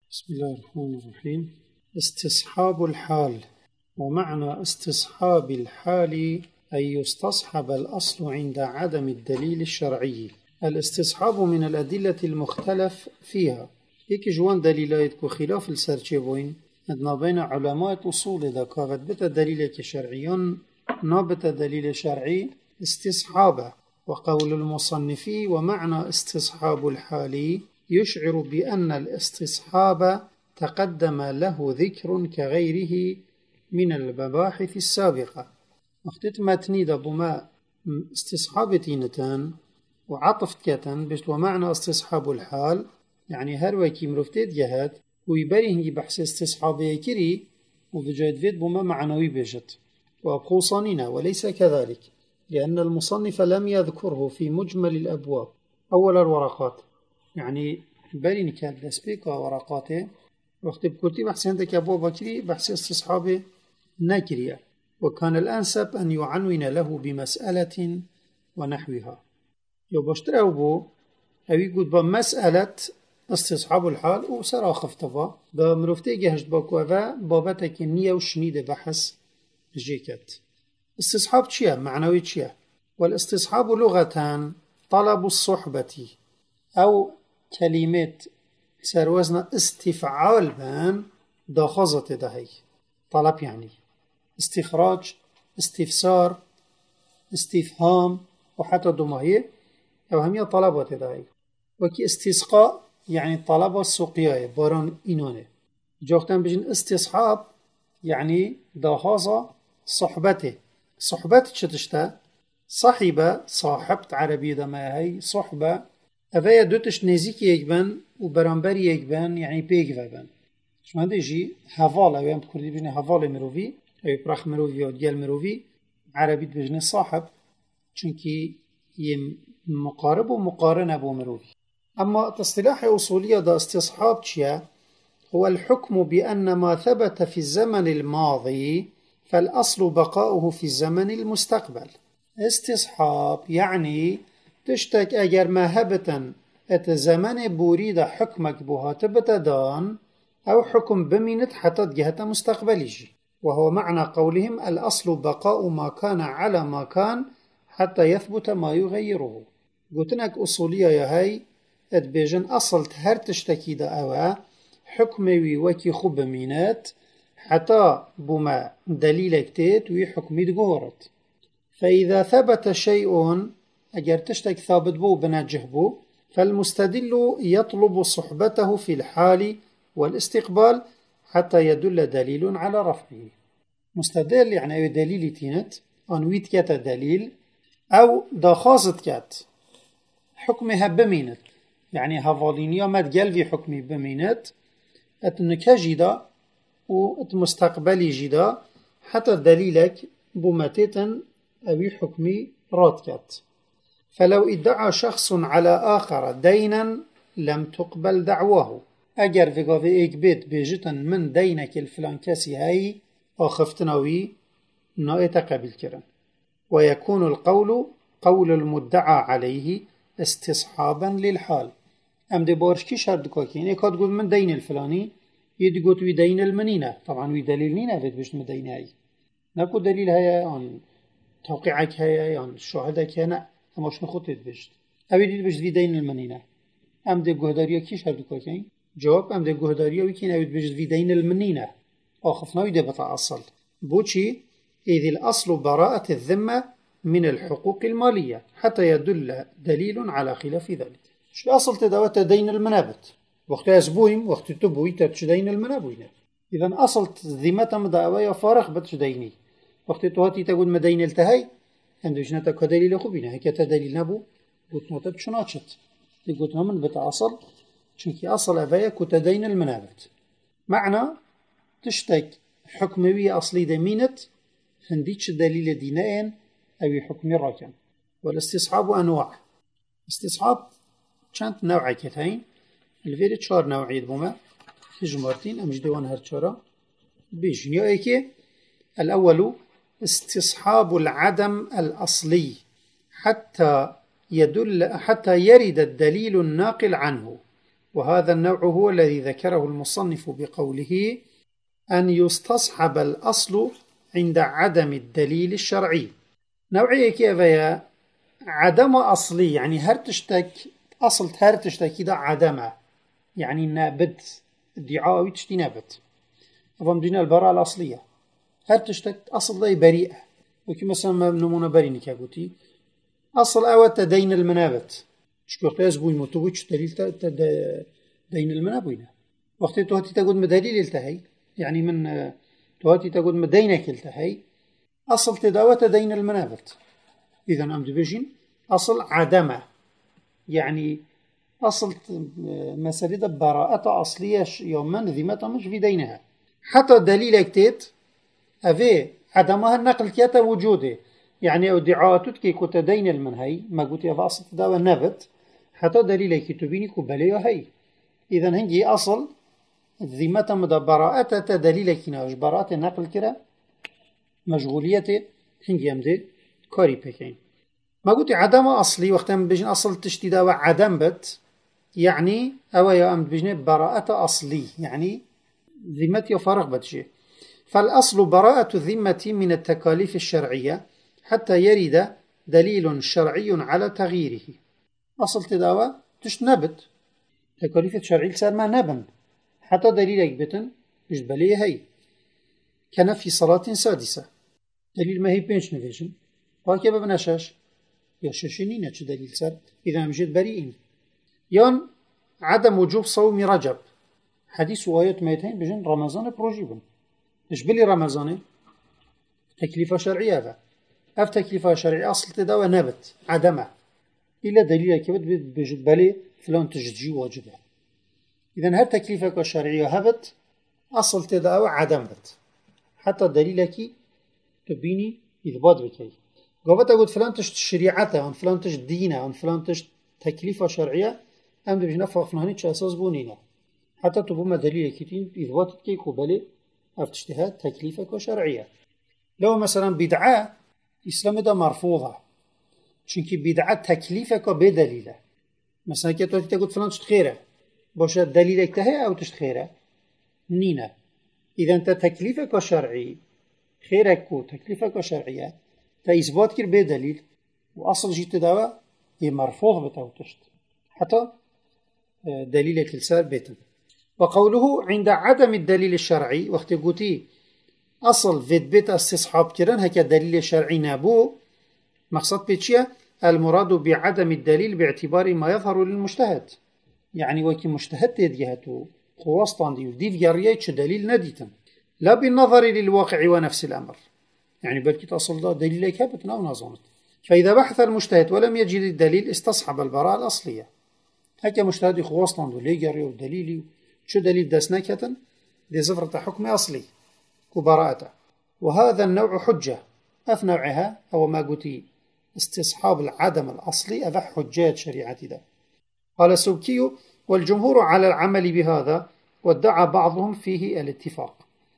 بسم الله الرحمن الرحيم. استصحاب الحال. ومعنى استصحاب الحال أن يستصحب الأصل عند عدم الدليل الشرعي. الاستصحاب من الأدلة المختلف فيها. جوان دليلات وخلاف السرچبوين ادنا بين علماء أصول ذكاغت بتا دليل شرعيا نابت دليل شرعي استصحابه. وقول المصنفي ومعنى استصحاب الحال يشعر بأن الاستصحاب تقدم له ذكر كغيره من المباحث السابقة. اختت متنيد بما استصحابتينتان وعطفت كتن بشت ومعنى استصحاب الحال يعني هروكي مرفتت جهات ويبريه بحث استصحابه كري وبجايد فيد بما معنوي بجت وأبخوصاننا وليس كذلك لأن المصنف لم يذكره في مجمل الأبواب أول الورقات يعني برين كان لسبيكا ورقاته وقت بكرتي بحث عندك أبواب كري بحث استصحابه نكريا وكان الأنسب أن يعنون له بمسألة ونحوها يباشتر أو يقول بمسألة استصحاب الحال وسرا خفتفا بمرفتي جهشت باكوفا بابتك النية وشنيد بحث جيكت. استصحاب تشيه معنوي تشيه. والاستصحاب لغتان طلب الصحبة أو كلمة سروزنا استفعال بان داخزة دهي طلب يعني استخراج استفسار استفهام وحتى دمهي أو همية طلبات دهي وكي استسقاء يعني طلب السقياء باران إنانه جوختان بجن استصحاب يعني داخزة صحبته صحبت شتشتا صاحبة صاحبت عربي دما هي صحبة أفايا دوتش نزيك يكبن وبرانبر يكبن يعني بيك بن شو هذا يجي هفال أو يوم بكردي بجنة هفال مروفي أو براخ مروفي أو ديال مروفي عربي بجنة صاحب چونكي يم مقارب ومقارنة بو مروفي. أما تصطلاح أصولية دا استصحاب تشيا هو الحكم بأن ما ثبت في الزمن الماضي فالأصل بقاؤه في الزمن المستقبل. استصحاب يعني تشتك أجر ما هبتا الزمن بوريد حكمك بها تبتدان أو حكم بمينت حتى جهة مستقبليجي وهو معنى قولهم الأصل بقاء ما كان على ما كان حتى يثبت ما يغيره. قلتناك أصولية يا هاي اتبيجن أصل تهر تشتكي دا أوا حكمي وكي خوب مينات حتى بما دليلك تيت ويحكمي دقورت. فإذا ثبت شيء أجر تشتك ثابت بو بنجه بو فالمستدل يطلب صحبته في الحال والاستقبال حتى يدل دليل على رفعه. مستدل يعني أي دليل تينت أنويت كات دليل أو داخازت كات حكمها بمينت يعني هفالينيا ما تقال في حكمي بمينت أتنك جدا واتمستقبلي جدا حتى دليلك بمتتن أبي حكمي راتكات. فلو ادعى شخص على آخر دينا لم تقبل دعواه أجر في قاضي إيك بيت بيجتن من دينك الفلان كاسي هاي أخفتناوي نائت قبل كرن ويكون القول قول المدعى عليه استصحابا للحال. أم دي بارشكي شردكاكين إيك هتقول من دين الفلاني يدي قوت وي دين المنينة طبعا وي دليل نينة فيت بيشت من دين هاي نكو دليل هاي يعني توقيعك هاي يعني شهدك هنا أما شنو خطت بيشت أبي دي بيشت في دين المنينة أم دي قهداريا كي شردكاكين جواب أم دي قهداريا ويكين أبي بيشت في دين المنينة آخفنا ويدي بطا أصل بوشي إذ الأصل براءة الذمة من الحقوق المالية حتى يدل دليل على خلاف ذلك. شو أصل تدوات دين المنابت وقت أسبوهم وقت تبوي تتشدين المنابوين إذن أصل ذمة مدعوية فارغ بتشديني وقت تواتي تقول مدين التهي عندوش نتاك دليل خوبينه هيك دليل نبو قلت نوتب شناتشت قلت من بتا أصل شنكي أصل أبايا كتدين المنابت معنى تشتك حكموية أصلي دمينت هنديتش دليل دينين أو حكم راكن. والاستصحاب أنواع استصحاب كانت نوعي كتين الفيري تشار نوعي بما هجمارتين أمجدوان هرشارا بيجن يا إيكي الأول استصحاب العدم الأصلي حتى يرد الدليل الناقل عنه وهذا النوع هو الذي ذكره المصنف بقوله أن يستصحب الأصل عند عدم الدليل الشرعي. نوعية كيف هي؟ عدم أصلي، يعني هرتشتك أصل هرتشتك إذا عدمه، يعني نابت ادعاء تشتي نابت. فمدينا البراءة الأصلية هرتشتك أصل ذي بريئة، وكي مثلا ما نمونا بريني كاقوتي أصل أول تدين المنابت شكو قياس بوي متوبش دليل دين المنابوين وقت توهتي تقول مدليل التهي، يعني من توهتي تقول مدينك التهي أصل تداوة تدين المنابت. إذا أمد بيجين أصل عدمه، يعني أصل مسألة براءة أصلية يوما ذمة مش في دينها. حتى دليل اكتيت أفي عدمها النقل كيتا وجوده، يعني ادعاءاتك كي كتدين المنهي ما قلت يا أصل تداوى النبت حتى دليل كتبيني كبالي وهي. إذا هنجي أصل ذمة مدى براءة تدليل كناش براءة النقل كرا مشغولية هنجي أمدي كاري بكين. ما قلت عدم أصلي وقت ما بيجن أصل تشتدا وعدم بت، يعني أو يا أمد بيجن براءة أصلي، يعني ذمتي وفارغ بتشي. فالأصل براءة الذمة من التكاليف الشرعية حتى يرد دليل شرعي على تغييره. أصل تداوى تشنبت تكاليف الشرعية صار ما نبن حتى دليلك بتن يجبليه هي. كان في صلاة سادسة دليل ما هي بينش نفيشن وكيف بنشاش يششنين اتش دليل سر إذا مجد بريئين. يون عدم وجوب صوم رجب حديث وآيات ميتين بجن رمضان بروجيبن إيش بلي رمضان تكليفة شرعية هذا أف تكليفة شرعية أصل تداوى نبت عدمه إلا دليل كبت بجد بلي فلان تجدجي واجبه. إذا هل تكليفك الشرعية هبت أصل تداوى عدمت حتى دليلك تبيني إثبات بكي. قابت أقول فلان تشت شريعته عن فلان تشت دينه عن فلان تشت تكليفة شرعية أم بجنا فافناني أساس بونينا حتى تبوما دليل كتين إثبات كي قبلي أفتشتها تكليفك شرعية. لو مثلا بدعاء إسلام ده مرفوضة چونكي بدعاء تكليفك بدليله. مثلا كي تقول فلان تشت خيره باشه دليلك تهي أو تشت خيره نينا. إذا أنت تكليفك شرعي خيرك وتكليفك شرعية تإثبات كير بدليل وأصل جيت دوا هي مرفوض بتاوتشت حتى دليلك السار بيتن. وقوله عند عدم الدليل الشرعي وقت قوتي أصل فيت بيت استصحاب كيران هكا دليل الشرعي نابو مقصد بيتشيا المراد بعدم الدليل باعتبار ما يظهر للمجتهد، يعني وكي مجتهد تديهاتو قواستان ديو ديف جاريتش دليل نديتن لا بالنظر للواقع ونفس الأمر، يعني بل تصل ده دليلك هبتنا ونظمت. فإذا بحث المجتهد ولم يجد الدليل استصحب البراءة الأصلية. هكا مجتهد يخواصلان دو ليجاري ودليلي شو دليل داسناكة دي زفرة حكم أصلي كبراءته. وهذا النوع حجة أف نوعها هو ما قلتي استصحاب العدم الأصلي أف حجات شريعة ده. قال السبكي والجمهور على العمل بهذا وادعى بعضهم فيه الاتفاق.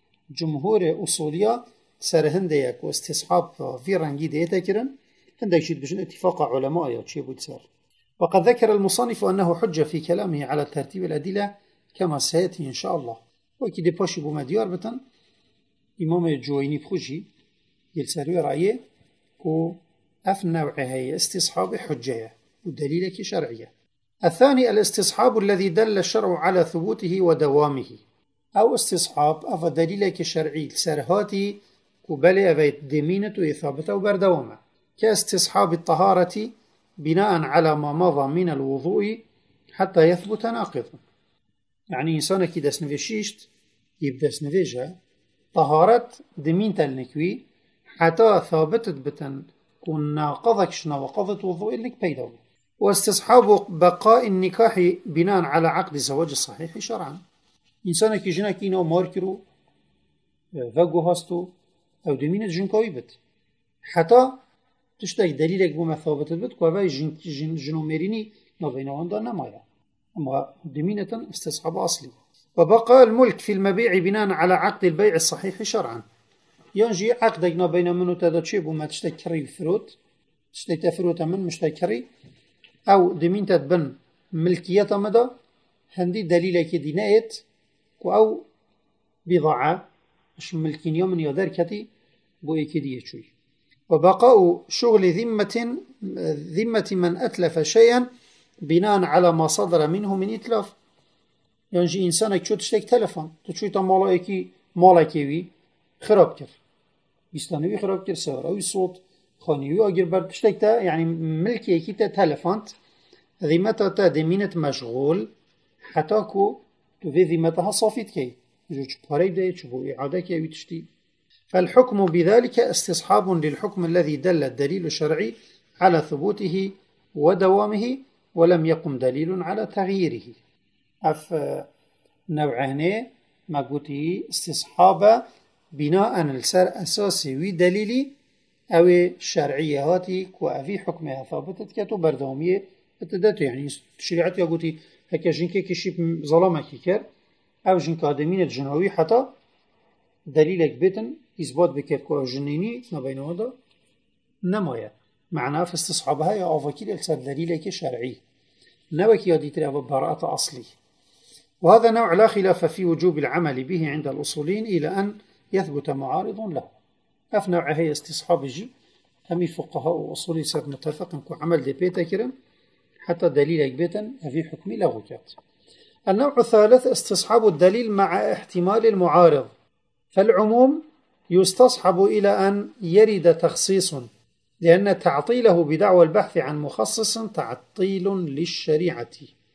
جمهور أصولية سر هنديك واستصحاب في رنجي ديتا كرن هنديك شيد بجن اتفاق علماء يتشيبوا تسار. وقد ذكر المصنف أنه حجة في كلامه على ترتيب الأدلة كما سيأتي إن شاء الله. وكي دي باشي بوما ديار بتن إمام الجويني بخوشي يلساري رأيه كو أفنوع هي استصحاب حجية ودليلك شرعية. الثاني الاستصحاب الذي دل الشرع على ثبوته ودوامه، أو استصحاب أفا دليلك شرعي سرهاتي كبالي أفيت دمينة إثابته وبردوامه، كاستصحاب الطهارة بناء على ما مضى من الوضوء حتى يثبت ناقضا. يعني إنسان كي داس نفيشيشت يبدأ سنفيجها طهارة دمين تلنكوي حتى ثابتت بتن كون ناقضك شنا وقضت وضوء لك بيدوي. واستصحاب بقاء النكاح بناء على عقد الزواج الصحيح شرعا. إنسان كي جنا كينا ماركرو فاقو هاستو أو دمينة جنكوي بت حتى تشتاك دليلك بما ثابتت بت كوابا جنو ميريني ما بينوان دا نمايا، أما دمينة استصحاب أصلي. وبقاء الملك في المبيع بناء على عقد البيع الصحيح شرعا. ينجي عقدك ما بين منو تدتشيب وما تشتكري الفروت تشتكي فروت من مشتكري أو دمين تتبن ملكية مدى هندي دليلك دينايت أو بضاعة مش ملكين يوم يودر كتي بو إكدية شوي. وبقاء شغل ذمة من أتلف شيئا بناء على ما صدر منه من إتلاف. يعني جي إنسانك شو تشتك تلفون تشوي تمالايكي مالكيوي خراب كر بيستانوي خراب كر سوراوي صوت خانيوي أجر بر تشتك تا يعني ملكي كي تا تلفونت ذمتها تا دمينة مشغول حتى كو تفي ذمتها صافيت كي جو باري بدأ شو إعادة كي تشتي. فالحكم بذلك استصحاب للحكم الذي دل الدليل الشرعي على ثبوته ودوامه ولم يقم دليل على تغييره. نوعهنه ما قلتي استصحاب بناء السر أساسي ودليلي أو شرعية هاتي وأفي حكمها ثابتت كتو بردومية بتداتو يعني شريعتي قلتي هكا جنكي كشيب ظلامة كيكر أو جنك آدمين الجنوي حتى دليلك بيتن إثبات بكركو أو جنيني ما بين هذا نمايا معناه في استصحابها يا أفاكيل السر دليلك شرعي نوكي يديتر أبو براءة أصلي. وهذا نوع لا خلاف في وجوب العمل به عند الأصولين إلى أن يثبت معارض له. نوع هي استصحاب جي همي فقهاء وأصولي سر متفق كو عمل دي بيتا كرم حتى دليلك بيتا في حكم لغوكات. النوع الثالث استصحاب الدليل مع احتمال المعارض. فالعموم يستصحب إلى أن يرد تخصيص لأن تعطيله بدعوى البحث عن مخصص تعطيل للشريعة.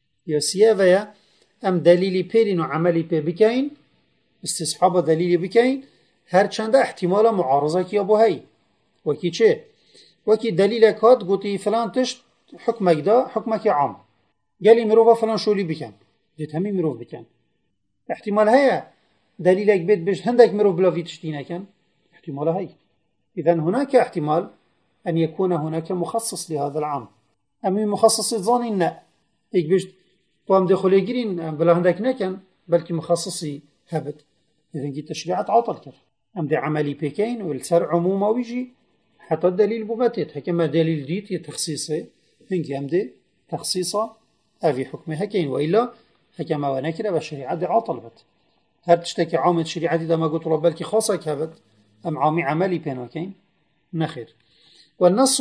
يسيافيا أم دليلي بيرين وعملي بكين استصحاب دليلي بكين هرچند احتمال معارضة كي أبو هاي وكي چه وكي دليلك هات قوتي فلان تشت حكمك دا حكمك عام قالي مروفا فلان شولي بكين جيت همي مروف بكين احتمال هيا دليلك بيت بيش هندك مروف بلا في تشتينا كان احتمال هاي. إذن هناك احتمال أن يكون هناك مخصص لهذا العام. أمي مخصص ظاني نا إيك بيش طوام دخولي جرين بلا هندك نكن بلكي مخصصي هبت. إذن جي تشريعات عطل كر أم دي عملي بيكين والسر عموما ويجي حتى الدليل بماتت هكما دليل ديت يتخصيصه هنجي أم دي تخصيصه أفي حكمها كين وإلا هكما ونكرة بالشريعة دي عطل بت هل تشتكي عامة شريعة دي ما قلت رب بلكي خاصة كهبت أم عامي عملي بينوكين نخير. والنص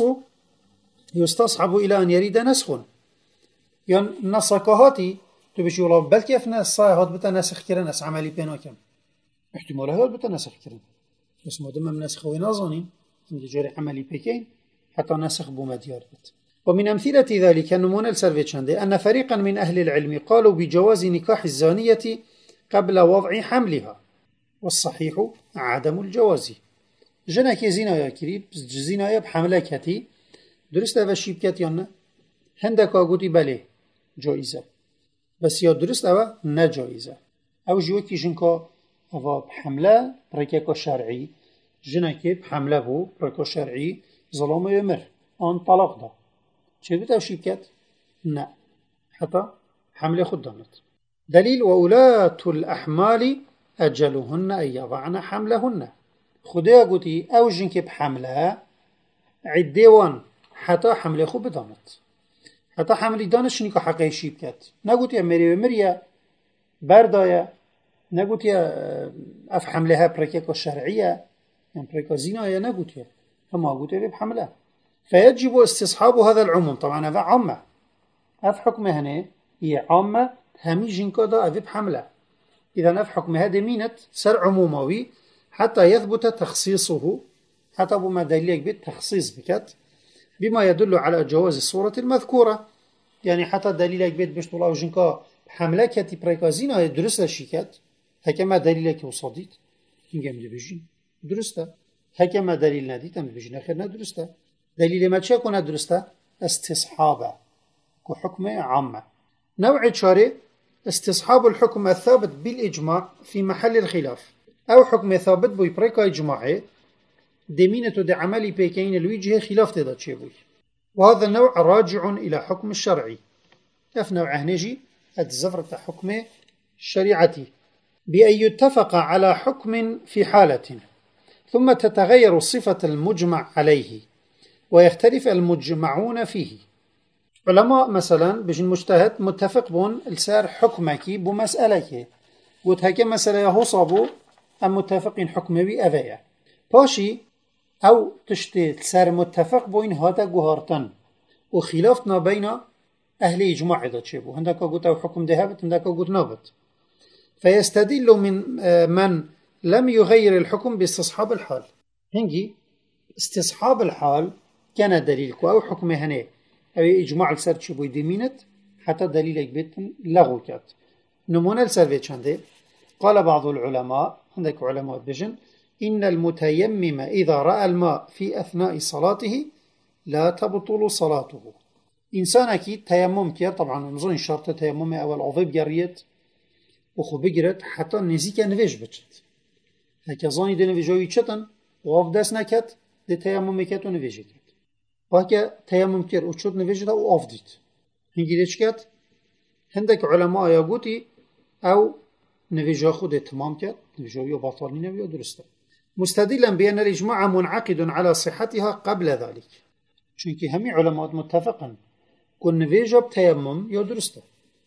يستصحب إلى أن يريد نسخ يعني نسخهاتي تبشي والله بلكي أفنا الصايحات بتنسخ كرن أس عملي بينوكين احتمالها هو بتنسخ كرن بس مادام من نسخه ونظني عند جاري عملي بيكين حتى نسخ بمديار بت. ومن أمثلة ذلك نمونا السرفيتشاندي أن فريقا من أهل العلم قالوا بجواز نكاح الزانية قبل وضع حملها والصحيح عدم الجواز. جناكي زينايا كريب زينايا بحملك هاتي درست أفا شيبكات يانا هندك أقولي بله جائزة بس يا درست أفا نجائزة أو جوكي جنكا أفا بحملة بركاكا شرعي جناكي بحملة بو بركاكا شرعي ظلام يمر آن طلاق دا چه بيت أو شيبكات؟ نا حتى حملة خدامت. دليل وأولاة الأحمال أجلهن أن يضعن حملهن خديا قوتي أو جنك بحملها عديوان حتى حملة خو بدانت حتى حملة دانش نيكا حقه شيبكات نقوتي مريا مريا بردايا نقوتي أف حملها بركاكا شرعية يعني بركاكا زينايا نقوتي فما قوتي بحملها فيجب استصحاب هذا العموم. طبعا هذا عامة أف حكم هنا هي عامة همي جنكا دا أف بحملها إذا أف حكم هذا مينت سر عموموي حتى يثبت تخصيصه حتى بما دليلك بالتخصيص بكت بما يدل على جواز الصورة المذكورة يعني حتى دليلك بيت بيشت الله جنكا حملك هاتي بريكازينا درست الشيكات هكما دليلك وصديت هنجم دي بيجين درسته هكما دليل نديت أم بيجين آخر ندرسته دليل ما تشاكو ندرسته استصحابه كحكم عامة. نوع شارع استصحاب الحكم الثابت بالإجماع في محل الخلاف أو حكم ثابت بوي بريكا إجماعي دمينة دي عملي بيكين الوجه خلاف تدا شيبوي وهذا النوع راجع إلى حكم الشرعي. كيف نوع هنجي الزفرة حكم الشريعة بأن يتفق على حكم في حالة ثم تتغير الصفة المجمع عليه ويختلف المجمعون فيه. علماء مثلا بجن مجتهد متفق بون السار حكمكي بمسألة قلت هكا مسألة هو صابو أم متفقين حكمي أفيا باشي أو تشتي السار متفق بوين هذا جوهرتن وخلافنا بين أهل إجماع إذا تشبه عندك قلت أو حكم ذهبت عندك قلت نابت فيستدل من لم يغير الحكم باستصحاب الحال هنجي استصحاب الحال كان دليلك أو حكم هنا أو إجماع السر تشبه دمينت حتى دليلك بيتن لغوكات نمونا السر شنده قال بعض العلماء عندك علماء بجن إن المتيمم إذا رأى الماء في أثناء صلاته لا تبطل صلاته إنسان أكيد تيمم كير طبعا نظن شرط تيمم أول عضيب جريت وخو بگرد حتی نزیک نویج بچد هکه زانی ده نویجایی چتن و دست نکد ده تیمم کد و نویجی کد و هکه تیمم کر و چود نویج ده و دید هنگی ده چکد هندک علماء یا گوتی او نویجا خود تمام کد نویجایی و باطلی نوی و درسته مستدلا بأن الإجماع منعقد على صحتها قبل ذلك چونکه همی علماء متفقن کن نویجا بتیمم یا درسته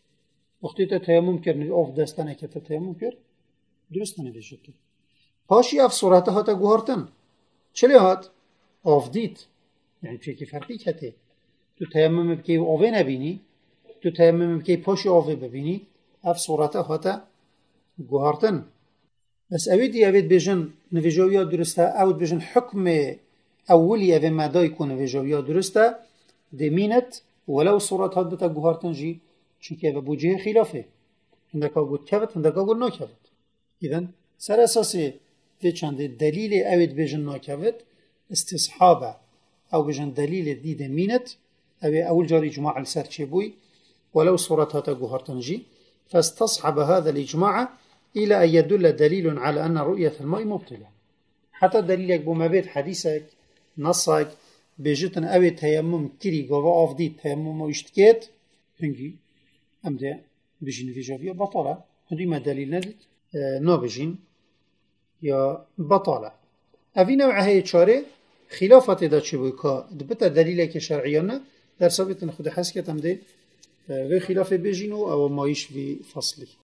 وقتی تیمم کردن آف دستانه که تیمم کرد درست نویشه کرد پاشی اف صورته ها تا گوهرتن چلی هات آف دید یعنی چه که فرقی کته تو تیمم بکی آوه نبینی تو تیمم بکی پاشی آوه ببینی اف صورته ها تا گوهرتن بس اویدی اوید بجن نویجویا درسته اوید بجن حکم اولی اوه مدای که نویجویا درسته دمینت ولو صورت ها بتا گوهرتن جی چونکه به بوجه خلافه هندک آگود کبت هندک آگود ناکبت ایدن سر اساسی ده چنده دلیل اوید بجن ناکبت استصحابه او بجن دلیل دید مینت او اول جاری جماع السر چه بوی ولو صورتها تقوهرتنجي فاستصحب هذا الإجماع إلى أن يدل دليل على أن رؤية الماء مبطلة حتى دليلك بمبيت حديثك نصك بجتن اوید تیمم کری گوه آفدید تیمم و اشتکت هنگی ام ده بجین ویجابی بطاله هندی ما دلیل ندید نا بجین یا بطاله اوی نوع هی چاره خلافت دا چه بوی که دبتا دلیل که شرعیانه در ثابت خود حس کتم ده و خلاف بجینو او مایش وی فصلی